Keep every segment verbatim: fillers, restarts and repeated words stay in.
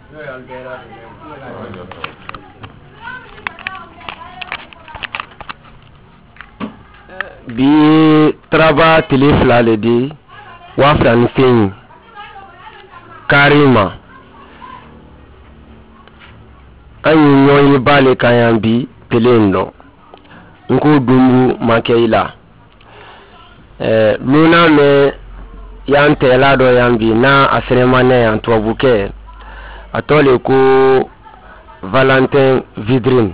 bi traba tele fila le di wa fila ni fɛn karima an yi ɲɔgɔn ye b'ale kan yan bi tele in dɔn n ko dunbu ma kɛ i la ɛɛ luna mɛ yan tɛla dɔ yan bi n'a a sɛnɛma ne yan tubabukɛ a tɔ le ko Valentin Vidrine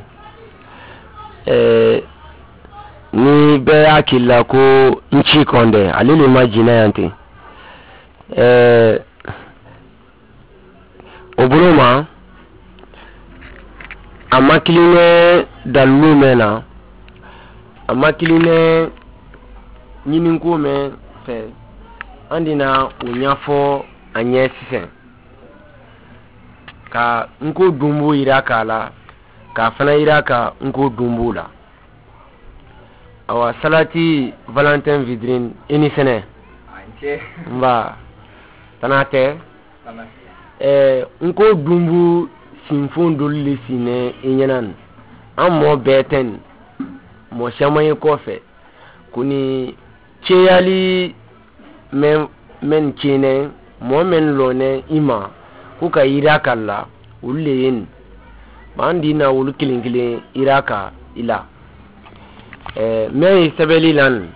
ɛɛ ni bɛɛ y'a k'i la ko n ci kɔndɛ ale le ma jinɛ yan ten ɛɛ o bolo ma a ma kilinɛ dalilu mɛn na a ma kilinɛ ɲiniko mɛn fɛ an dina o ɲɛfɔ a ɲɛ sisan ka n ko dunbo yira k'a la k'a fana yira ka n ko dunbo la awa salati Valentin Vidrine i ni sɛnɛ nba tana tɛ ɛɛ n ko dunbu sinfon dolu le sinɛ i ɲɛna nin an mɔ bɛɛ tɛ nin mɔ caman ye kɔfɛ ko ni cɛyali mɛ mɛ tiɲɛ mɔgɔ mɛ lɔnɛ i ma ko ka yira ka la olu le ye nin an di na olu kelen kelen yira ka i la ɛɛ mɛ ye sɛbɛnli la nin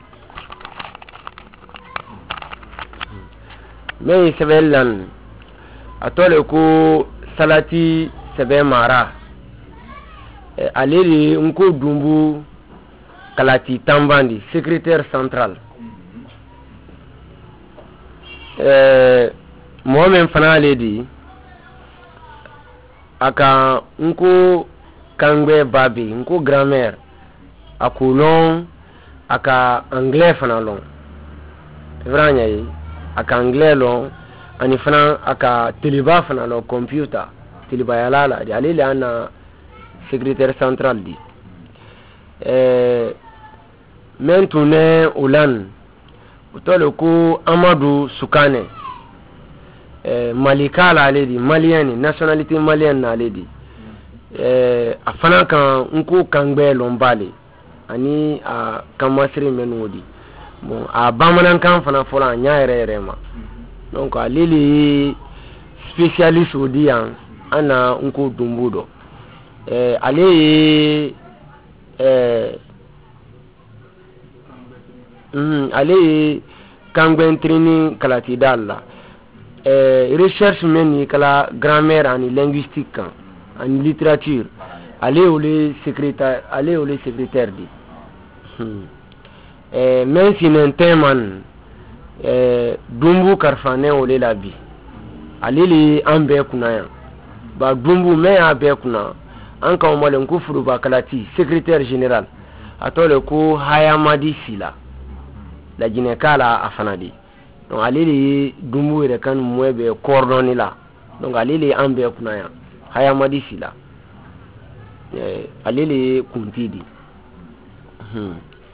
mɛ ye sɛbɛnli la nin a tɔ le ko salati sɛbɛn mara ɛɛ ale de n ko dunbu kalati tanbandi secrétaire central ɛɛ mɔgɔ min fana ale di a ka n ko kangbɛ ba bɛ n ko grammaire a k'o lɔn a ka anglais fana lɔn fɛrɛ ɲɛ ye a ka anglais lɔn ani fana a ka teliba fana lɔn computer telibayala la de ale le an na secrétaire central di ɛɛ min tun bɛ o la nin o tɔ le ko Amadu Sukane ɛɛ Malika la ale di malien ni nationalité malienne na ale di ɛɛ a fana kan n ko kangbɛ lɔn b'ale ani a kan masiri mɛ n'o di bon a bamanankan fana fɔra a ɲa yɛrɛ yɛrɛ ma donc ale le ye spécialiste o di yan an na n ko dunbu dɔ ɛɛ ale ye ɛɛ Mm, ale ye kangbɛntrini kalati dal la euh, recherche men ni kala grammaire ani linguistique kan ani littérature ale ole secrétaire ale ole secrétaire di hmm. euh, men sinen teman euh, dumbu karfane ole la bi ale le an bɛɛ kunna yan ba dumbu men y'a bɛɛ kunna an ka malen ko furuba kalati secrétaire général a tɔ le ko Hayamadi Sila la jinɛka la a fana di donc ale de ye dumbu yɛrɛ kan mɔɛ bɛ coordonné la donc ale de ye an bɛɛ kunna yan Hayamadi Sila eh, ale de ye kunti di hmm.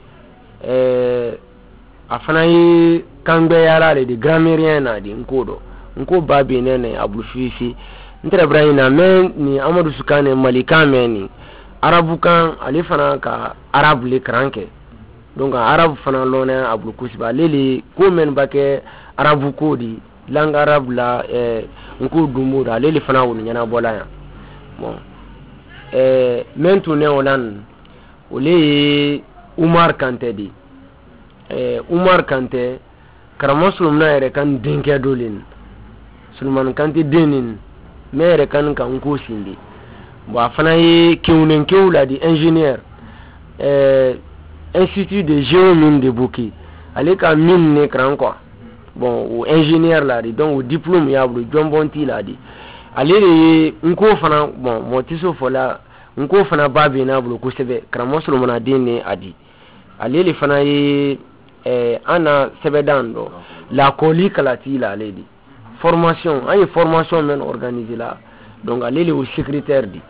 eh, a fana ye kangbɛyala de di grammairien na di n ko dɔ n ko ba bɛ ne ne Abdul Fifi n tɛrɛ bara ɲina mɛ ni Amadu Sukane Malikan mɛ ni arabu kan ale fana ka arabu le karan kɛ donc arabu fana lɔnɛ Abdul Kusiba ale le ko mɛn ba kɛ arabu ko di langue arabe la eh, n ko dumbo da ale le fana wolo ɲɛnabɔla yan bon eh, mɛn tun ne o la nin ole ye Umar Kante di eh, Umar Kante karamɔgɔ Sulumana yɛrɛ kan denkɛ dɔ le nin Sulumana Kante den nin mɛ yɛrɛ kan ka n ko sindi bon a fana ye kewulenkew la di ingénieur eh, Institut de géomine de Bouki ale ka mine ne karan quoi bon o ingénieur la di donc o diplôme y'a bolo jɔnbɔnti la di ale de ye n ko fana bon mɔgɔ tɛ se fɔ la n ko fana ba bɛ n'a bolo kosɛbɛ karamɔgɔ Solomana den ne a di ale de fana ye eh, an na sɛbɛdan dɔ lakɔli kalati la ale di formation an ye formation mɛn organiser la donc ale de o secrétaire di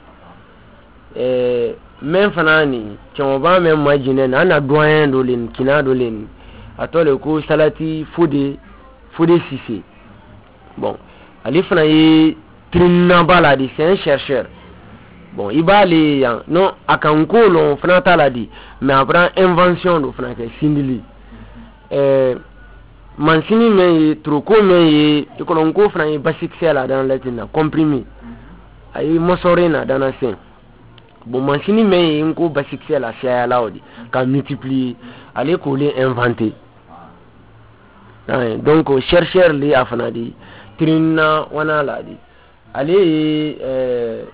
eh, men fana ni cɛmɔba mɛn ma jinɛ na an na doyen dɔ le kina dɔ le a tɔ le ko Salati Fode Fode Sise bon ale fana ye Trinina Baladi, c'est un chercheur. Bon, il va aller, non, à Kanko, on fait la dit, mais après invention de Franck Sindili. Euh, Mansini, mais trop mais tu connais encore Franck basique c'est là dans la tête, comprimé. Aïe, Mossorena dans la scène. Bon, Mansini, mais un coup basique c'est là, c'est là, quand multiplier, aller coller, inventer. Donc, chercheur, les Afanadi, Trinina, Wana Ladi. Allez, euh,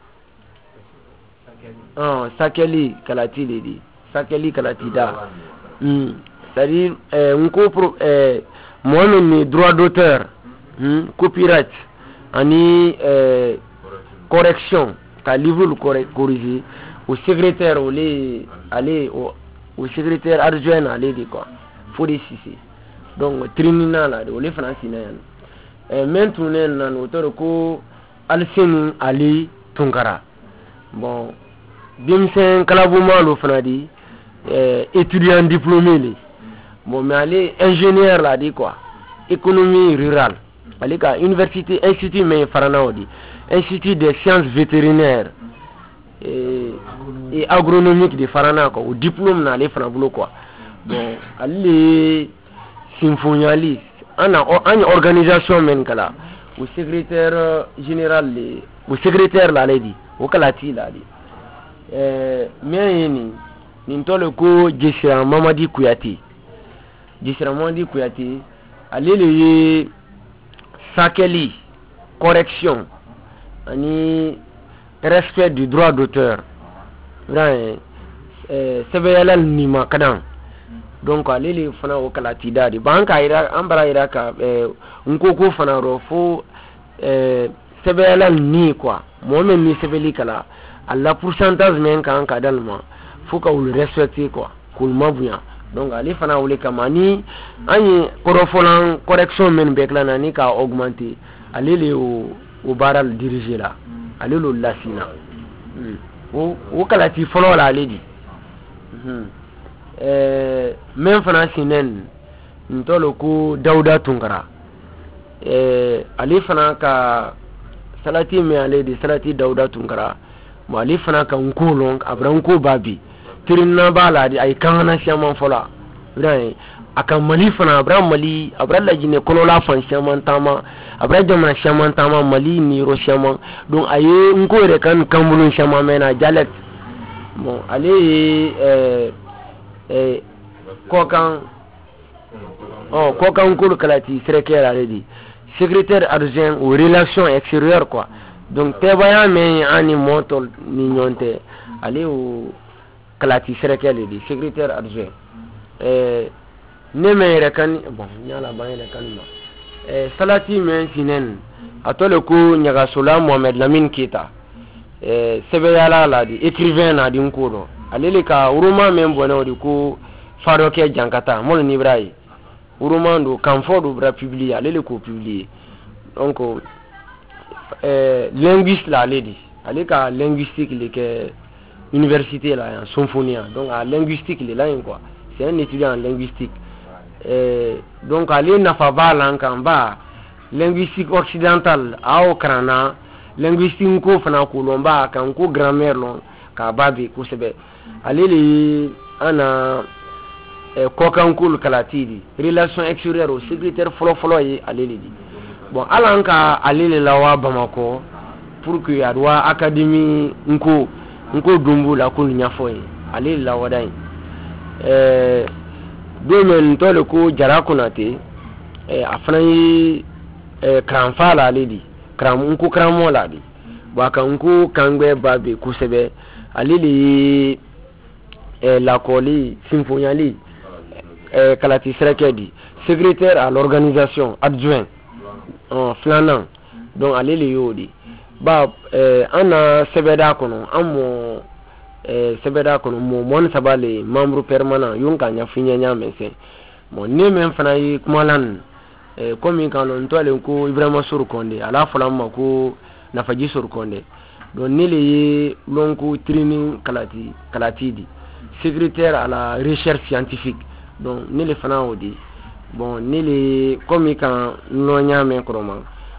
ah, Sakeli Kalati Lady, Sakeli Kalatida. Hmm. C'est-à-dire, un copro, moi, mes droits d'auteur, hmm, copyright, ani euh, correction, qu'à livre le corriger, au secrétaire, au les, aller, au, au secrétaire adjoint, aller, quoi, faut décider. Donc, Trinina, là, au les français, maintenant, on auteur ko Alseni Ali Tunkara. Bon, Bimsen Kalabouma le Fanadi, étudiant diplômé. Bon, mais allez, ingénieur là, dit quoi? Économie rurale. Allez, à université, institut, mais Faranaodi, institut des sciences vétérinaires et, et agronomiques de Farana, quoi. Au diplôme, là, les Fanaboulo, quoi. Bon, allez, symphonialiste. En une organisation même là, au secrétaire général, au secrétaire là, dit, au Kalati là, dit. Mais ni ni le ko Jesra Mamadi Kouyaté, Jesra Mamadi Kouyaté, allez le Sakeli correction, ani respect du droit d'auteur, vrai, c'est bien nima kadang. Donc allez les fana au Kalati dadi banka ira ambara ira ka nkoko fana ro fo euh sebela ni quoi moi même ni sebeli kala alla pourcentage men kan ka dalma faut ka le respecter quoi ko mabuya donc allez fana wole kamani ani korofolan correction men bekla nani ka augmenter allez les au au baral diriger là allez le lasina o o Kalati folo la allez dit Euh, même fana sinen ntolo ko Dauda Tunkara euh ali fana ka salati me ale de salati Dauda Tunkara mo ali fana ka nkolon abran ko babi Trinina Bala di ay kanana siaman fola vrai aka Mali fana abran Mali abran la jine kolola fan siaman tama abran jamana siaman tama Mali ni ro siaman donc aye nko re kan kambulun siaman mena dialecte bon ali euh eh kokan oh kokan kul Kalati secrétaire allez secrétaire adjoint aux relations extérieures quoi donc tebaya mais ani moto ni nyonte allez au Kalati secrétaire allez secrétaire adjoint eh ne me rekan bon nyala ba rekan ma eh salati men sinen atole ko nyaga sola Mohamed Lamine Keita eh sebeyala la di écrivain na di nkodo allez ka uruma même bono di ko faroke jankata mon ni ibrahim uruma do kanfo do bra publier allez le ko publier donc euh linguiste la allez di allez ka linguistique le que université là en symphonie donc à linguistique le là quoi c'est un étudiant en linguistique euh donc allez na fa ba lan kan ba linguistique occidentale a okrana linguistique ko fana ko lomba kan ko grammaire lon ka babi ko sebe allez ana eh, kokankul Kalati relation extérieure au secrétaire folo folo yi allez di bon alanka allez la wa Bamako pour que adwa académie nko nko dumbu la ko nyafo yi allez la wadai euh domaine to le ko Jara Konate eh afran yi eh kranfa la allez di kram nko kramo la di wa kan nko kangbe babe ko sebe allez li eh, la coli symphoniali eh, Kalati Serekedi secrétaire à l'organisation adjoint en flanant donc allez les yodi ba eh, ana sebeda kono amo eh, sebeda kono mo mon sabale membre permanent yonka nya finya nya mense mon ne men fana yi kumalan eh, comme quand on toile ko Ibrahima Sur Konde ala flamma ko Nafaji Sur Konde donc ne le lonko training Kalati Kalati di secrétaire à la recherche scientifique donc ne le fana odi bon ne le comme quand nonya men kroma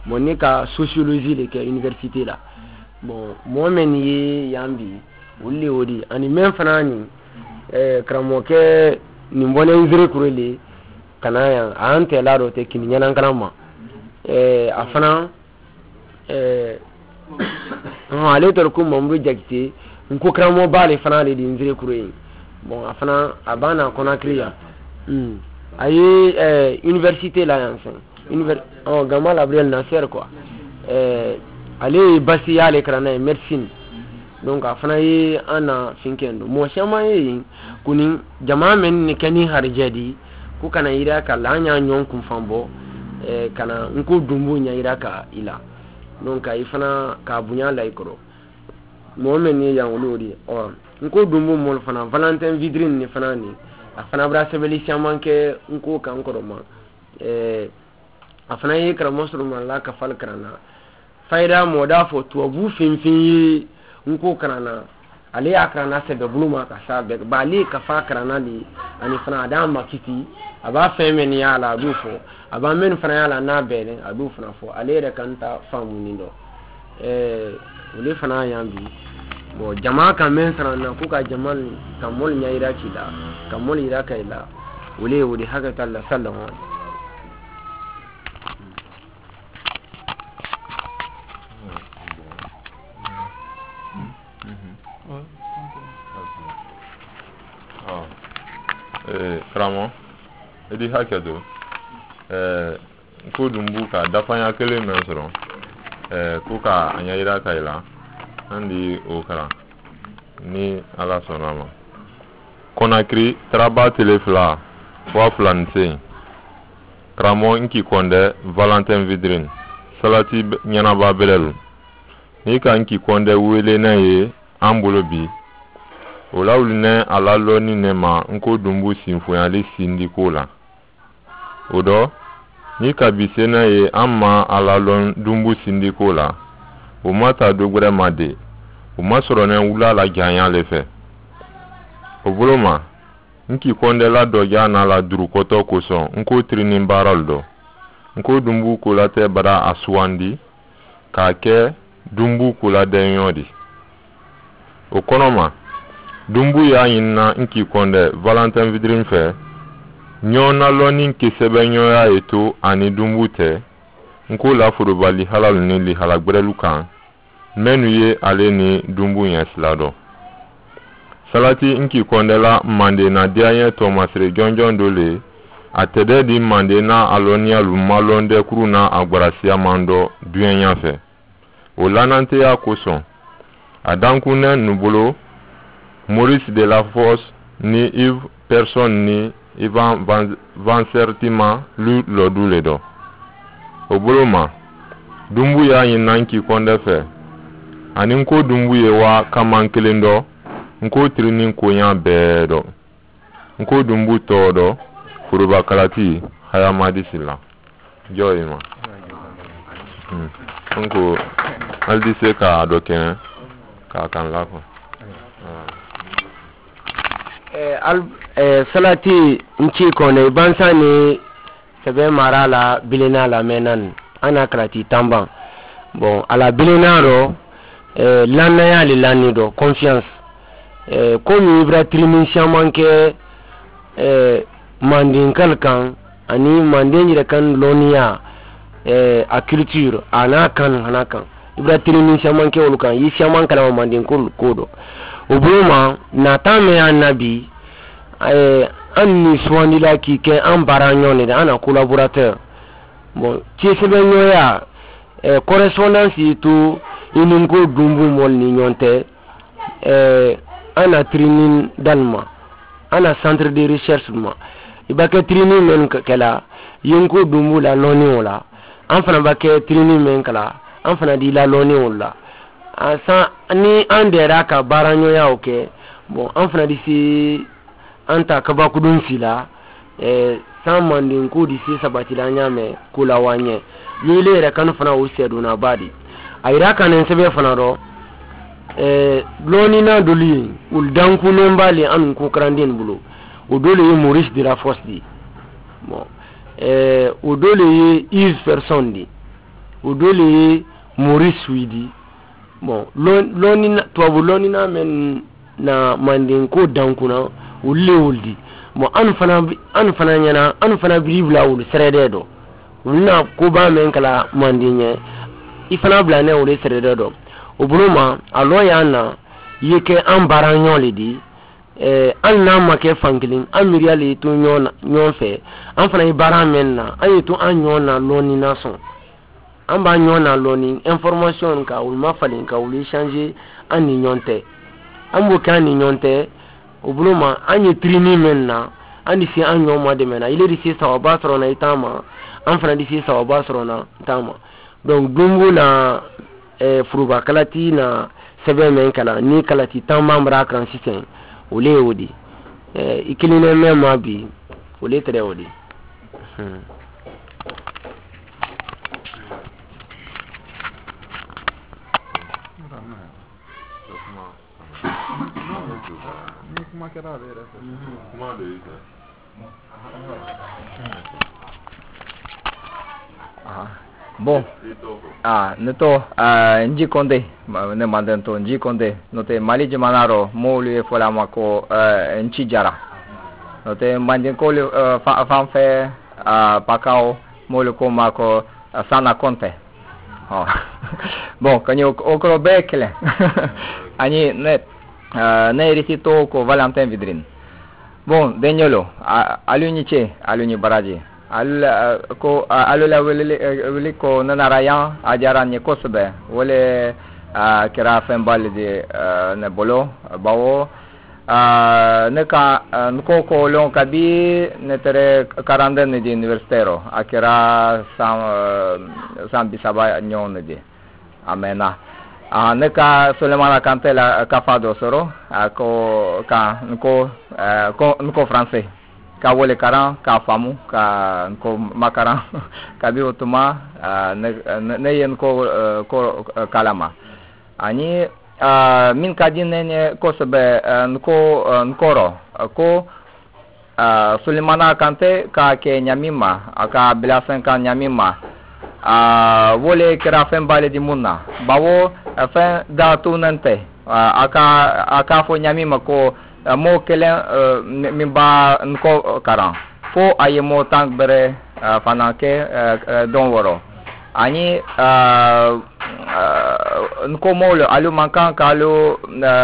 bon ne ka sociologie de ke université la bon mo men yi yambi wuli odi ani men fana ni eh kramo ke ni mbone nzire kurele kana ya ante la do te kini nyana kanama eh afana eh on ale to ko momru jakite nko kramo bale fana le di nzire kurele bon afana abana Conakry ya hmm ayi eh université la yansen univers oh Gamal Abdel Nasser quoi eh ale basi ya le krana médecine donc afana yi ana finkendo mo shama yi kuni jamaa men ni kani harjadi ku kana ira ka lanya nyon kun fambo eh kana nko dumbu nya ira ka ila donc ay fana ka bunya la ikoro mo men ni ya ngolodi o nko dumbu mo fana Valentin Vidrine ni fana ni afana bra sebeli shama ke nko kan koro ma eh afana yi kra mosruma la ka fal krana faida moda fo to bu finfin nko krana ale akrana se be buluma ka sabe ba le ka fa krana li ani fana adam makiti aba femen ya la du fo aba men fana ya la na bele adu fana fo ale re kanta famu ni do eh ule fana yambi bo jamaa ka men sarana ku ka jamal kamol nya ira kida kamol ira kaila ule ule haka talla sallallahu eh kramo edi hakedo eh ko dumbu ka dafanya kele mesoro eh ko ka anyira kaila andi okara ni ala sonama Conakry traba telefla fwa flanse kramo inki konde Valentin Vidrine salati nyana ba belelu ni ka inki konde wele na ye ambolobi ola uline ala loni nema nko dumbu sinfuyali sindikola odo ni kabise na ye amma ala lon dumbu sindikola o mata dogre made o masoro na wula la ganya lefe oboloma nki konde la doja na la durukoto koso nko trinin baraldo nko dumbu kola te bara aswandi ka ke dumbu kola denyodi o konoma dumbu ya yinna nki konde Valentin Vidrine fe nyona loni nke sebe nyoya eto ani dumbu te nko la furubali halal ni li halagbrelu kan menu ye ale ni dumbu yeslado salati nki konde la mande na diaye Thomas Rejonjon dole atede di mande na alonia lumalonde kuruna agwarasia mando duenya fe olanante ya koson adankune nubolo Maurice de la Fosse ni Yves personne ni Ivan Vansertima lu loduledo oboloma dumbu ya yinanki konde fe ani nko dumbu ye wa kamankelendo nko trini nko ya bedo nko dumbu todo furuba kalati hayamadi sila joyima hmm. nko aldise ka doken ka kan lako eh al eh salati nchi kone bansa ni sebe marala bilena la menan ana krati tamba bon ala bilena ro eh lanna ya li lani do confiance eh comme ibra trimin shamanke eh mandin kalkan ani mandin jira kan lonia eh a culture ana kan ana kan ibra trimin shamanke ulukan yi shaman kala mandin kul kodo Obuma na tame anabi eh anni swandila ki ke an baranyon de ana collaborateur bon ti sebe nyoya eh correspondance to inungo dumbu mol ni nyonte eh ana training dalma ana centre de recherche ma ibake training men kala yungo dumbu la loni wala an fana bake training men kala an fana di la loni wala asa ni andera ka baranyo ya oke bon an fana disi anta kaba kudun sila eh samandin ko disi sabatila nyame kula wanye lile re kan fana o sedu na badi ayira kan sebe fana ro eh loni na doli ul danku nembali an ko krandin bulo o dole yi Maurice de la Fosse di bon eh o dole yi Yves personne di o dole Maurice Widi bon loni na to loni na men na mandin ko dankuna ulle wuldi mo an fana an fana nyana an fana bribla wul serede do wulna ko ba men kala mandinye ifana bla ne wul serede do o buluma alo yana yeke an baranyo lidi eh an na make fankilin an miriale to nyona nyonfe an fana baran men na an to an nyona loni na son an ba nyona loni information ka wul ma falin ka wul changer an ni nyonte an bo kan ni nyonte o buluma an yi trini men na an di si an nyon ma de men na ile di si sa ba soro na itama an fana di si sa ba soro na itama donc dungu na eh furuba kalati na sebe men kala ni kalati tamba mbra kan system ole odi eh ikiline men ma bi ole tere odi hmm bon ah neto ah nji konde ne manden to nji konde note mali jamanaro molu e fola mako eh nchi jara note manden ko le fan fe ah pakao molu ko mako sana konte oh bon kanyo okro bekle ani ne ne risito ko Valentin Vidrin bon denyolo aluniche aluni baraji al ko alula wele ko nanaraya ajaran ne kosbe wole kira fembal de ne bolo bawo ne ka nko ko lon kabi ne tere quarantaine de universitario akira sam sam bisaba nyon de amena ah neka Sulemana Kantela kafado soro ko ka nko ko nko français ka wole karan ka famu ka nko makaran ka bi otuma ne ne yen ko ko kalama ani min kadine ne ko sebe nko nkoro ko Sulemana Kante ka ke nyamima aka bilasen ka nyamima ah wole kira fembale di munna bawo afin da tunante aka aka fo nyamima ko mo kele mimba nko karan fo ayemo tank bere fanake don woro ani nko molo alu mankan kalu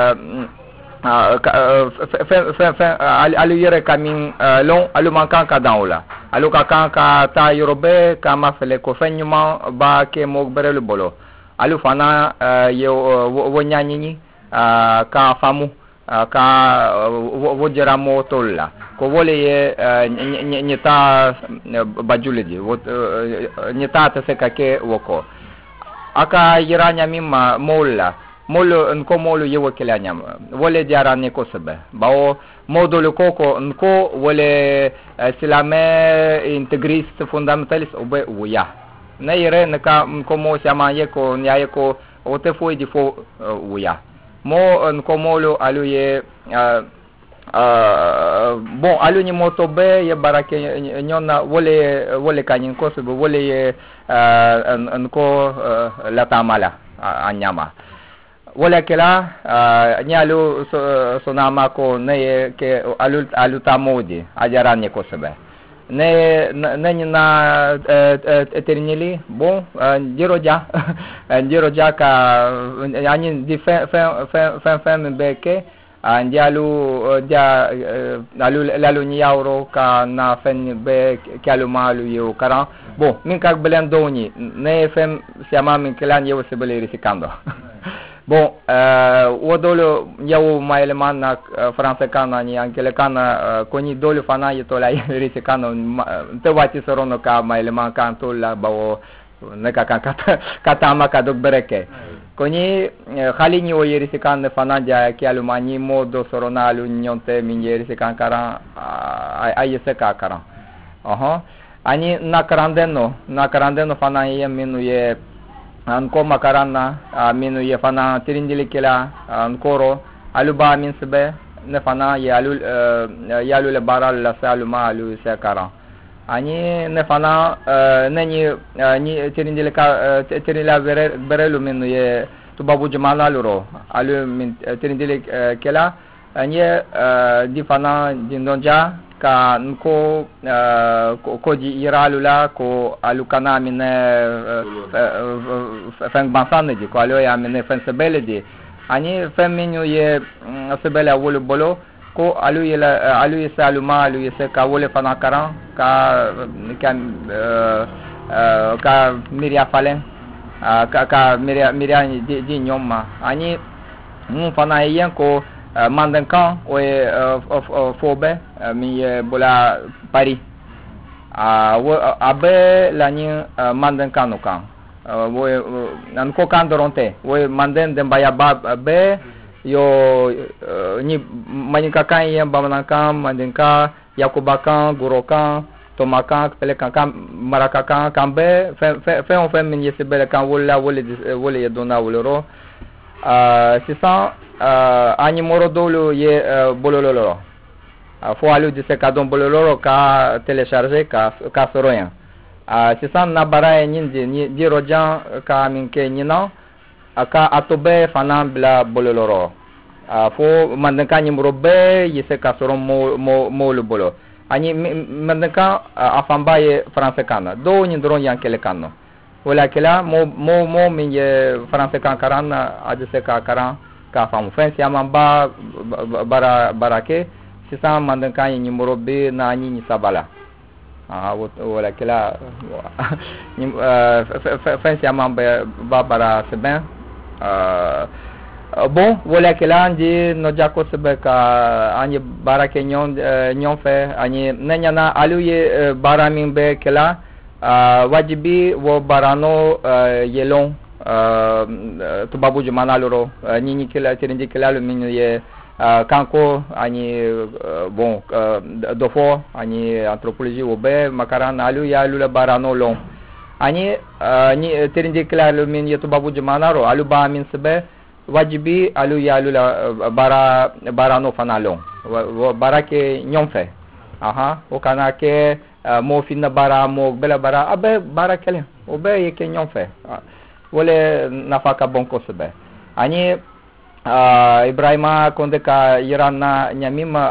fe fe fe alu yere kamin long alu mankan ka daula alu ka kan ka ta yorobe kama fele ko fenyuma ba ke mo bere le bolo alu fana ye wonyanyini ka famu ka wojera mo tolla ko wole ye nyeta bajuleji nyeta ta se ka ke woko aka yiranya mimma molla molo nko molo yewo kila nyama wole diara ne ko sebe bawo modolo koko nko wole silame integriste fundamentaliste obe uya na yere nka nko mo chama yeko nyaye ko ote foi di fo uya mo nko molo alu ye bon alu ni moto be ye barake nyona wole wole kanyin ko sebe wole ye nko la tamala anyama wala kela nyalu sonama ko ne ke alu alu tamodi ajarane ko sebe ne ne na eternili bon jiroja jiroja ka ani di fin fin fin fin beke andialu dia alu lalu nyauro ka na fen be kalu malu yo karan bon min ka blendo ni ne fem siama min kelan yo sebele risikando bon wodolo yawo maeleman na français kana ni angele kana koni dolo fana yeto la risi kana te wati sorono ka maeleman kan to la bawo ne ka kata kata ma ka dok bereke koni khali ni o yerisi kana fana ja ki alumani modo soronalu nyonte min yerisi kan kara ay se ka kara aha ani na karandeno na karandeno fana ye minu ye anko makarana minu ye fana tirindili kila ankoro aluba min sebe ne fana ye alu yalu le baral la saluma alu se karan ani ne fana ne ni ni tirindile ka tirindila bere bere lu min ye tubabu jamana luro alu min tirindile kela ani di fana dindonja ka nko ko di iralula ko alukana mine feng bansane di ko alo ya mine feng sebele di ani femminyo ye sebele wolo bolo ko alu ye alu ye saluma alu ye se ka wole fana karan ka ka ka miria falen ka ka miria miria di di nyoma ani mun fana yen ko mandan kan o fobe mi bola Paris a abe la ni mandan kan no kan wo nan ko kan doronte wo mandan de baya ba be yo ni manika kan yen bamanan kan mandan ka yakuba kan goro kan tomakan pele kan kan maraka kan kan be fe fe on fe min yese bele kan wola wole wole dona woloro Uh, sisan uh, ani moro dolo ye uh, bolololo uh, fo alu di se kadon bolololo ka télécharger ka ka soroyan uh, sisan na bara e nyindi ni di rojan ka minke nyina aka atobe fana bla bolololo uh, fo mandanka ni moro be ye se ka soron mo mo mo lo bolo ani mandanka uh, afamba ye français kana do ni dron yankele kanno wala kila mo mo mo min ye français kan karan ade se ka karan ka fam fen si amamba bara barake sisa mandan kan ni numero be na ni ni sabala ah wala kila ni fen si amamba ba bara c'est bien euh bon wala kila ndi no jako sebe ka ani barake nyon nyon fe ani nanyana aluye bara min be kila Uh, wajibi wo barano uh, yelon uh, tubabu jumana loro uh, nini kila tirindi kila lu minu ye uh, kanko ani uh, bon uh, dofo ani anthropologie wo be makaran alu ya lu la barano long ani uh, ni tirindi kila lu min ye tubabu jumana ro alu ba min sebe wajibi alu ya lu la uh, bara barano fana long wo barake nyomfe aha o kana ke Uh, mo finna bara mo bela bara abe bara kele o be yeke nyon fe uh, wole nafaka bonko sebe ani uh, Ibrahima konde ka Irana nyamima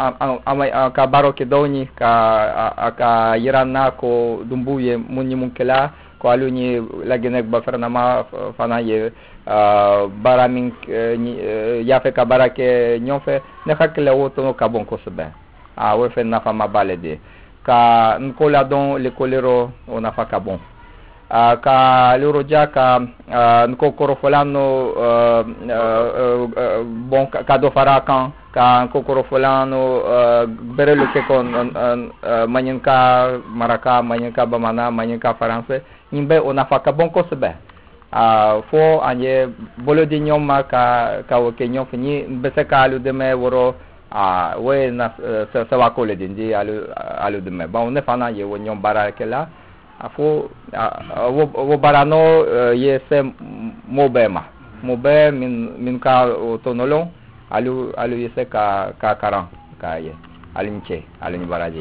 ka baro ke doni ka ka Irana ko dumbuye munyi munkela ko aluni la genek ba fernama fana ye uh, bara min uh, ya fe ka bara ke nyon fe ne hakle woto ka bonko sebe a uh, we fe nafa mabalede ka nkola don le kolero ona faka bon uh, ka loro ja ka uh, nko korofolano uh, uh, uh, bon ka do farakan ka nko korofolano uh, berelo ke kon uh, uh, manyanka maraka manyanka bamana manyanka français nimbe ona faka bon ko sebe uh, fo anye bolo di nyoma ka ka o ke nyom fini bese ka lu de me woro ah we na sa sa wa kole dindi alu alu de me ba on ne fana ye wo nyom bara ke la afo wo wo barano ye se mobema mobe min min ka tonolo alu alu ye se ka ka karan ka ye alinche alin baraje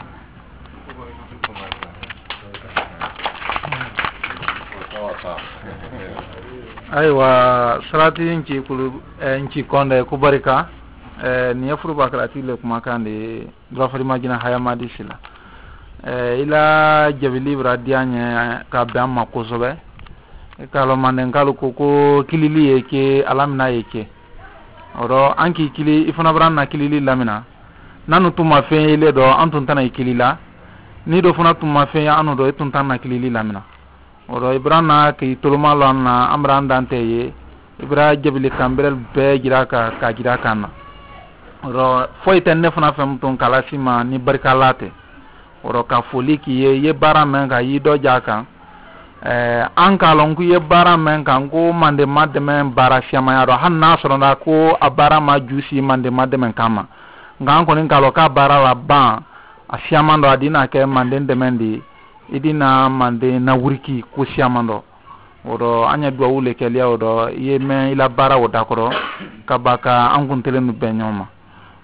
aywa salati nki kulu nki konde ku barika eh ni yafuru bakrati le kuma kande drafari magina hayama disila eh ila jabili bradianye ka bamma ko sobe e kalo manden kalo ko ko kilili yake alamna yake oro anki kili ifuna branna kilili lamina nanu tuma fe ile do antun tana kilila ni do funa tuma fe ya anu do etun tana kilili lamina oro ibrana ki tuluma lonna amrandante ye ibra jabili kambel be giraka ka giraka na ro foyte ne fana fam ton kalasima ni barkalate oro ka foli ki ye ye bara men ka yi do jaka eh an kalon ku ye bara men kan ko mande madde men bara fiama ya ro han nasro na ko abara ma jusi mande madde men kama ngan ko nin kalo ka bara la ban a fiama ndo adina ke mande de mendi idina mande na wuriki ko fiama ndo oro anya dua wule ke liya odo ye men ila bara woda koro kabaka an kun tele nu benyoma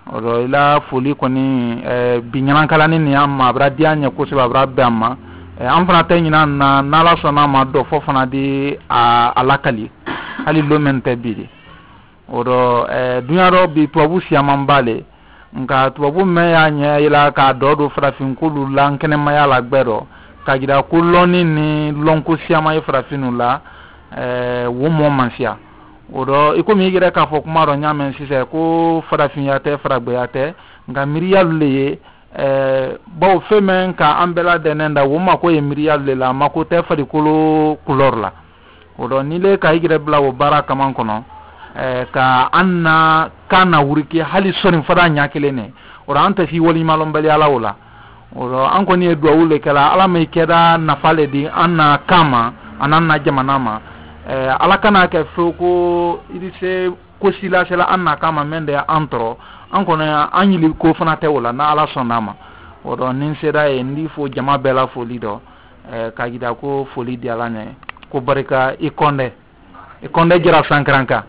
oro ila foli koni eh, binyanan kalani ni amma bra dianya ko se bra bamma eh, an fana tay nyina na nala sona ma do fo fana di a alakali ali lo mente bidi oro eh, dunya ro bi tuabu siamambale nka tuabu me ya nya ila ka do do frafin kulu lan kene ma ya la gbero ka gida kuloni ni lonko siama ya frafinu la eh, wo mo mansia odo iko mi gira ka fo kuma ro nyame sise ko frafin ya te fragbe ya te nga miriya le eh bo femen ka ambela denenda wo ma ko ye miriya le la mako te fari kulu couleur la odo ni le ka gira bla wo baraka man kono eh ka anna kana wuriki hali sorin fada nyakele ne ora anta fi wali malom bali ala wala oro an ko ni do wule kala ala mai keda na fale di anna kama ananna jamanama eh ala kana ke foko idise ko sila sela anna kama mende antro an ko na anyili ko fana te wala na ala sonama oro nin seda e ndi fo jama bela fo lido eh ka gida ko fo lidi ala ne ko barika ikonde ikonde jira sankranka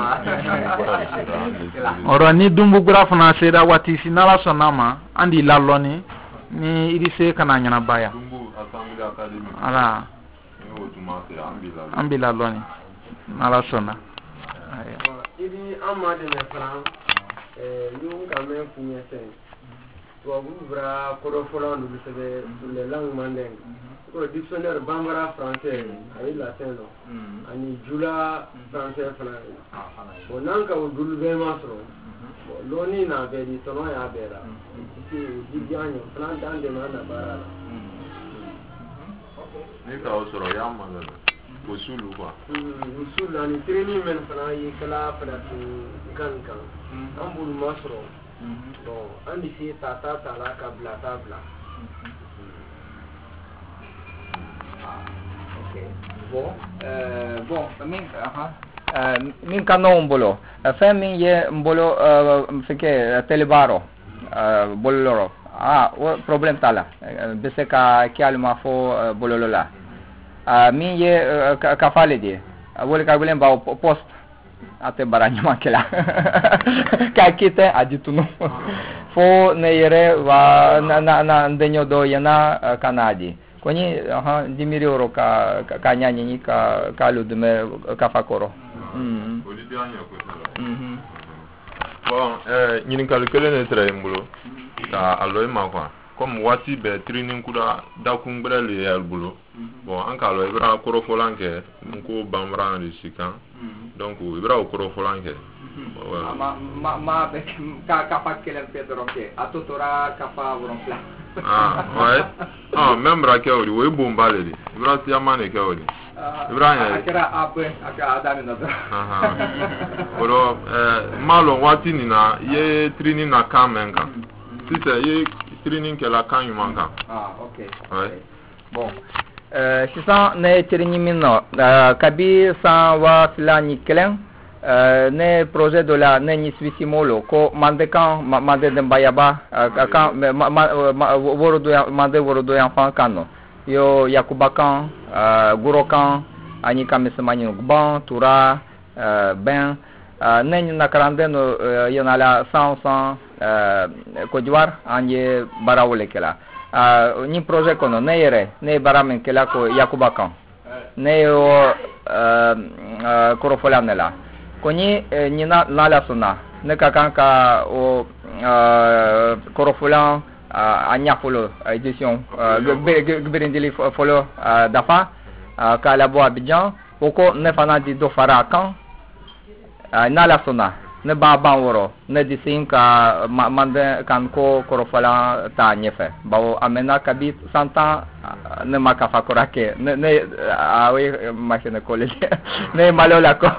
oro ni dumbu gra fana seda wati sinala sonama andi laloni ni idise kana nyana baya dumbu assembly academy ala ni otumase ambila ambila loni ala sona idi amade ne fran eh ñu kamé fuñé sen to bu bra ko do fola ndu sebe sur les langues mandingues ko dictionnaire bambara français ay la teno ani jula français français bon nanka o dul be masro loni na be di tono ya bera ci di janyo fran dan de na bara ni ka o soro ya mangala usulu kwa usulu ani training men fana yi kala pada tu kan kan ambul masro bon andi si tata tala kabla tabla okay bon euh bon min aha euh min kano mbolo fa min ye mbolo fike telebaro euh boloro ah problem tala bese ka kialma fo bololola Uh, min ye uh, ka fale di uh, wole ka gulen ba post ate baranya makela ka kite adituno fo ne yere wa na na, na ndenyo do yana uh, kanadi koni ha uh, dimiri oro ka ka nyanya ni ka ka ludume ka fakoro mm odi bianya ko mhm bon eh nyini kalkele ne tre mbulo ta aloy ma kwa comme wati be training kuda da kungbere le yal bulo bon an ka lo ibra koro folanke nko bamra ni sikan donc ibra koro folanke ma ma ma be ka ka pa kelen pedro ke atotora ka pa bronpla ah ouais ah même ra ke ori we bomba le ibra ti amane ke ori ibra ya akira ape aka adami no aha oro eh malo wati ni na ye training na kamenga sita ye training ke la kan yumanka ah okay ouais bon euh sisan ne training minno kabi san wa filani kelen euh ne projet de la ne ni swisimolo ko mande kan mande de bayaba kan woro do mande woro do enfant kano yo yakuba kan guro kan ani kamismani gban tura ben ne ni nakarandeno yana la cent cent euh Côte d'Ivoire anye barawole kela uh, ni projet kono ne yere ne baramen kela ko yakuba kan ne yo uh, uh, korofolanela koni eh, ni na nala sona ne kakan ka o uh, korofolan uh, anya folo edition uh, gberindili folo uh, dafa uh, ka labo Abidjan oko ne fana di do fara kan uh, nala sona ne ba ban woro ne disin ka ma, mande kan ko korofala ta nyefe bawo amena kabit santa ne makafa korake ne ne awe machine kole ne malola ko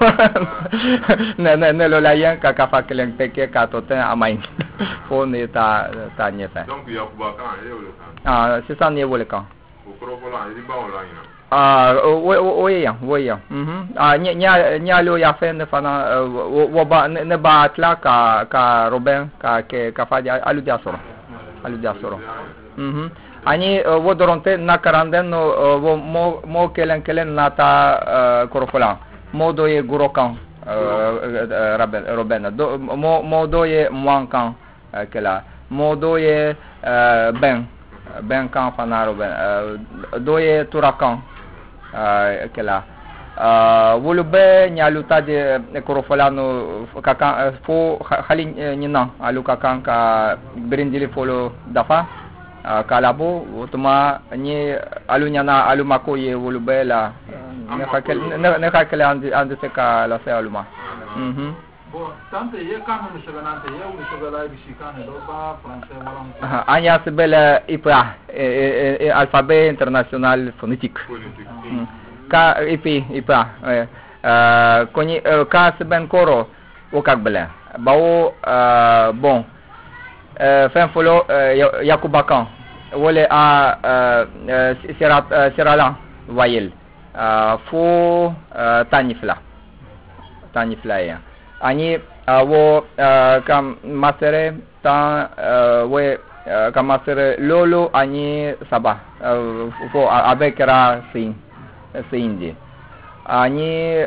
ne ne ne lola yan ka kafa kelen peke ka toten amain fo ne ta ta nyefe donc yakuba kan e wole kan ah c'est ça ne wole kan ko korofala e ba wala ina ah wo wo ya wo ya mhm ah nya nya nya lo ya fe ne fana wo ba ne ba atla ka ka Robin ka ke ka fa alu dia soro alu dia soro mhm ani wo doronte na karanden no wo mo mo kelen kelen na ta korofola modo ye gurokan Robin Robin do mo modo ye mwankan que là mo doye ben ben kan fanaro ben doye turakan que là wolu be nyaluta de korofalano kaka fo khali nyina alu kakan ka brindili folo dafa kalabo utuma ni alu nyana alu makoye wolu be la ne hakel ne hakel andi andi se ka la se aluma mhm bon tante ye kan no se ganante ye u se gala bi sikane do ba français wala anya se bela ipra alphabet international phonétique ka ipi ipa koni ka se ben koro o kak bela bawo bon fin folo yakubakan wole a serat serala wayel fo tanifla tanifla ya ani wo kam masere ta we kam masere lolo ani saba fo avec ra sin sindi ani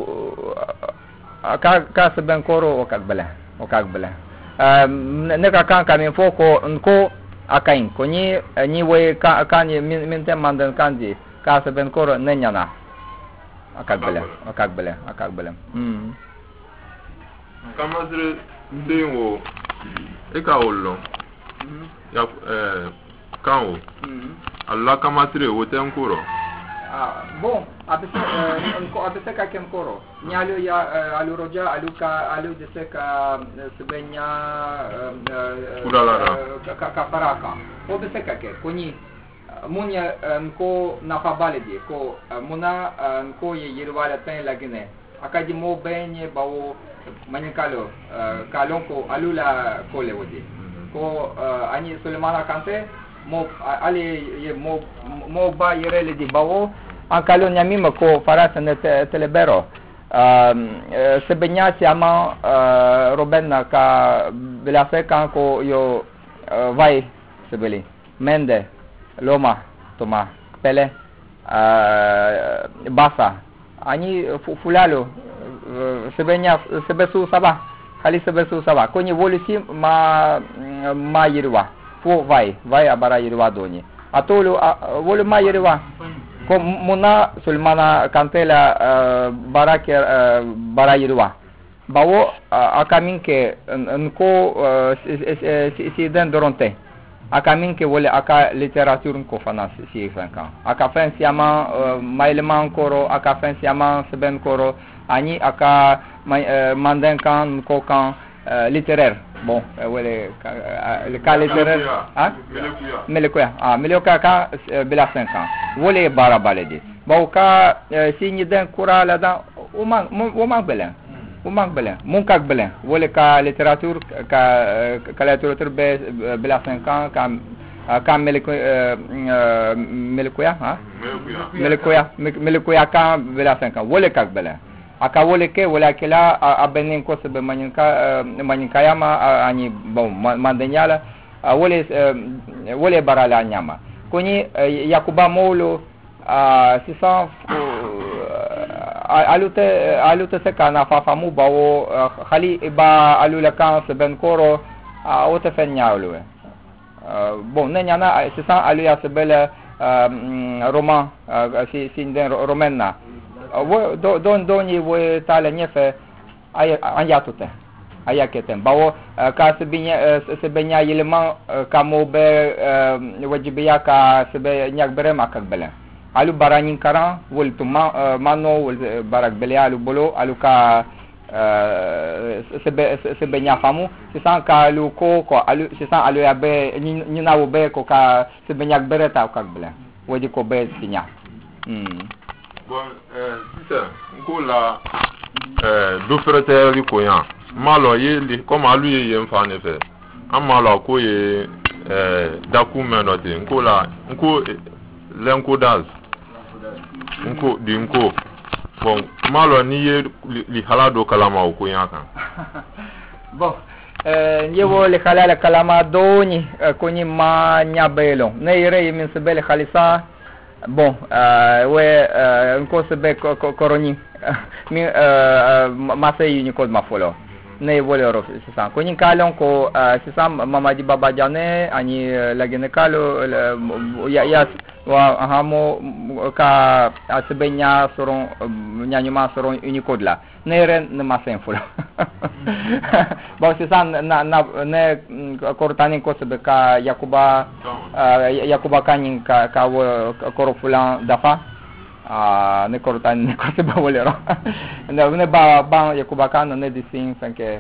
ka ka se ben koro o kak bela o kak bela ne ka kan kamin foko nko akain ko ni ni we ka kan min min tem mandan kanji ka se ben koro nenyana akak bela akak bela akak bela mm kamasre ndengo e ka ollo ya eh kan o Allah kamasre o tem koro ah bon abese nko abese ka kem koro nyalo ya alu roja alu ka alu de se ka sebenya ka ka paraka o bese ka ke koni munya nko na fabale di ko muna nko ye yirwala tan lagine akaji mo benye bawo manyakalo kalonko alula kole wodi ko ani Sulemana Kante mo ale ye mo mo ba yerele di bawo ankalo nyamima ko farasa ne telebero sebenya siama robenna ka belase kan ko yo vai sebeli mende loma toma pele basa ani fulalo sebenya sebesu saba kali sebesu saba ko ni volisi ma ma yirwa fo vai vai abara yirwa doni atolo volu ma yirwa ko muna Sulemana Kantela barake bara yirwa bawo akaminke nko si den doronte akaminke wole aka literature ko fana si franka aka fen siama mailman koro aka fen siama seben koro ani aka manden kan ko kan littéraire bon wole le cas littéraire hein melekuya ah melekuya ka bela cinq ans wole bara balede bawo ka signi den kura la dan o man o man belen o man belen mon kak belen wole ka littérature ka ka littérature be bela cinq ans ka ka melekuya melekuya hein melekuya melekuya ka bela cinq ans wole kak belen aka wole ke wala kila abenin ko sebe manyinka manyinkayama ani bon mandenyala wole wole barala nyama koni yakuba molo six cents alute alute sekana fa famu bawo khali ba alula kan seben koro o te fenyalo bon nenyana six cents aluya sebele roman si sinden romenna wo don doni wo tala nyefe ay anyatute ayaketen bawo ka sebinya sebenya yelema kamo be wajibiya ka sebe nyak bere makak bele alu baranin karan wol tuma mano wol barak bele alu bolo alu ka sebe sebenya famu sisan ka alu ko ko alu sisan alu ya be nyina wo be ko ka sebenya bere ta kak bele wodi ko be sinya hmm bon euh ça ko la euh do frère ri ko yan malo ye li comme alu ye yen fa ne fe amalo ko ye euh document noté ko la ko lenko daz ko di ko bon malo ni ye li halado kalama ko yan kan bon euh nyewo le halala kalama doni ko ni ma nyabelo ne yere min sebele khalisa bon euh ouais euh nko sebe koroni mi euh masay ni ko ma folo ne volero sisa ko ni kalon ko sisa Mamadi Baba Jane ani lagi ne kalo ya ya wa hamo ka asbenya soron nyanyuma soron unicode la ne ren ne masen fula bon sisa na na ne kortani ko sebe ka Yakuba Yakuba kanin ka ka korofulan dafa ah ne kortani ne ko sebe volero ne ne ba ba Yakuba kan ne disin fanke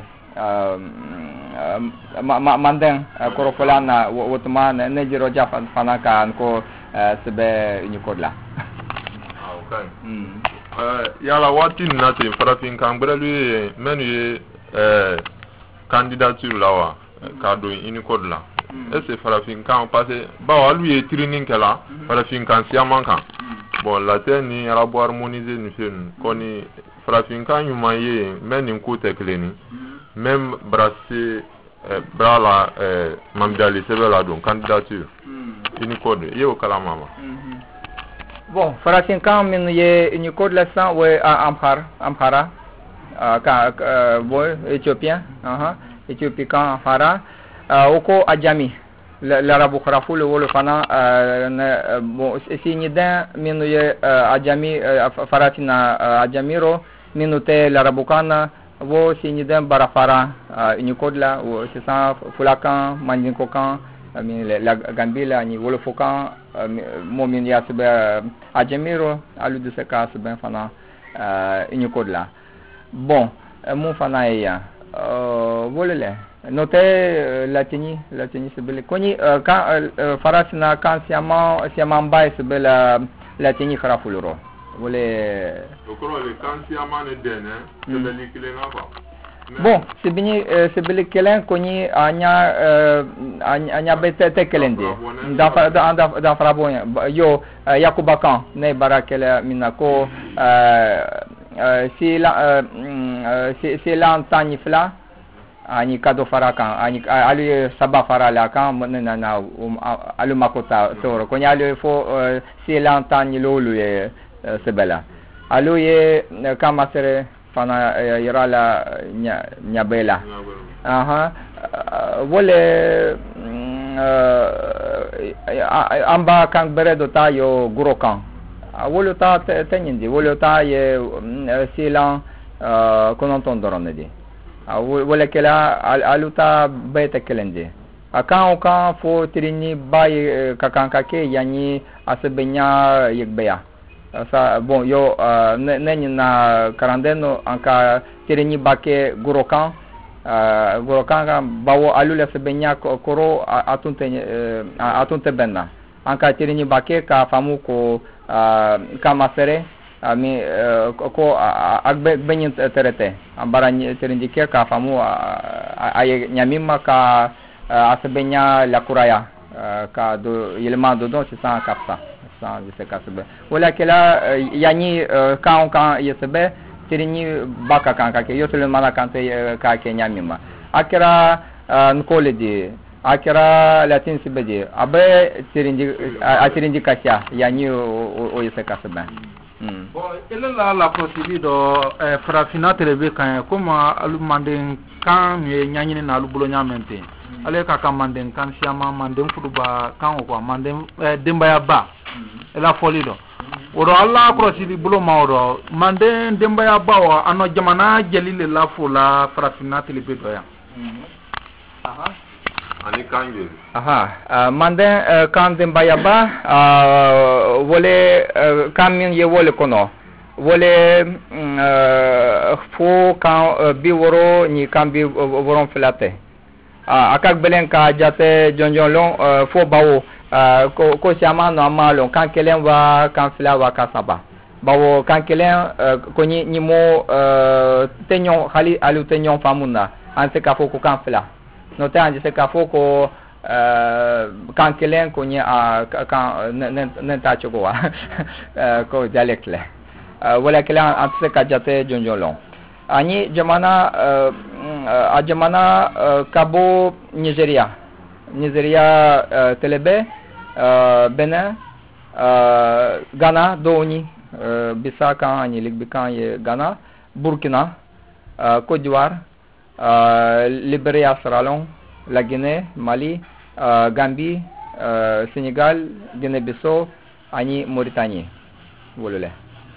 manden korofulan na wotma ne jiro jafa fanaka ko sebe unicode la ah okay mm euh yala wati na te farafin kan brelu menu euh candidature la wa ka do unicode la est-ce farafin kan passé ba walu ye training kala farafin kan siaman kan bon la teni arabo harmoniser ni fen koni farafin kan yuma ye men ko tekleni même brasser bra la mamdali sebe la don candidature unicode ye o kala mama bon farafin kan min ye unicode la san we amhar amhara ka boy éthiopien aha éthiopien kan amhara oko ajami l'arabu kharafu le wolo fana bon si ni dan min ye ajami faratina ajamiro minute l'arabu kana wo si ni dan barafara unicode la wo c'est ça fulakan mandinko kan min la gambila ni wolo fokan mo min ya sebe ajamiro alu de se ka sebe fana unicode la bon mon fana ya volele note latini latini sebe koni kan farasina kan siama siama mbai sebe la latini kharafuluro vole okoro le kan siama ne dene sebe likile na ba bon sebini sebe kelen koni anya anya bete tekelende da da da frabonya yo Yakuba kan ne barakela minako si la si si la antani fla ani kado faraka ani alu saba farala kan na na alu makota toro konya alu fo si la antani lolu ye sebela alu ye kama sere fana yarala nya nyabela aha vole amba kan beredo tayo gurokan wolo ta tenyindi wolo ta ye silan konon tondorone wala kela aluta beta kelende akan kan fo trini bay kakan kake yani asebenya yekbeya sa bon yo neni na karandeno anka trini bake gurokan gurokan kan bawo alula sebenya koro atunte atunte benna anka trini bake ka famu ko kama sere ami ko agbe benyin terete ambara terinji ke ka famu ay nyamima ka asbenya la kuraya ka do yelma do don c'est ça kapsa ça je sais kasbe wala kala yani ka on kan yesbe terini baka kan ka ke yosle mala kan te ka ke nyamima akira nkoledi akira latin sibeje abe terinji a terinji kasya yani o yese kasbe bon ele la la procédure do eh, farafina telebe kan comme alu manden kan me nyanyine na alu bulo nyamente mm. ale ka kan manden kan siama manden fuduba kan ko manden eh, dembaya ba mm. ela folido mm. oro alla procédure bulo mawdo manden dembaya ba o ano jamana jelile la fola farafina telebe do ya mm. aha ani kange aha uh, manden uh, kan dembaya ba uh, vole uh, kamin ye vole kono vole uh, fo kan uh, biworo ni kan bi voron flate uh, akak belen ka jate jonjon long uh, fo bawo uh, ko ko siama no amalo kan kelen wa kan fla wa kasaba bawo kan kelen uh, ko ni ni mo uh, tenyon khali alu tenyon famuna ante ka fo ko kan fla no te anje se ka fo ko kan kelen ko ni a kan ne ta choko wa ko dialect le wala kelen ante ka jate jonjolon ani jamana a jamana kabo Nigeria Nigeria telebe Benin Ghana doni Bissau kan ani ligbikan ye Ghana Burkina Côte d'Ivoire uh, Liberia, Sierra Leone, la Guinée, Mali, uh, Gambie, uh, Sénégal, Guinée-Bissau, ani Mauritanie. Voilà.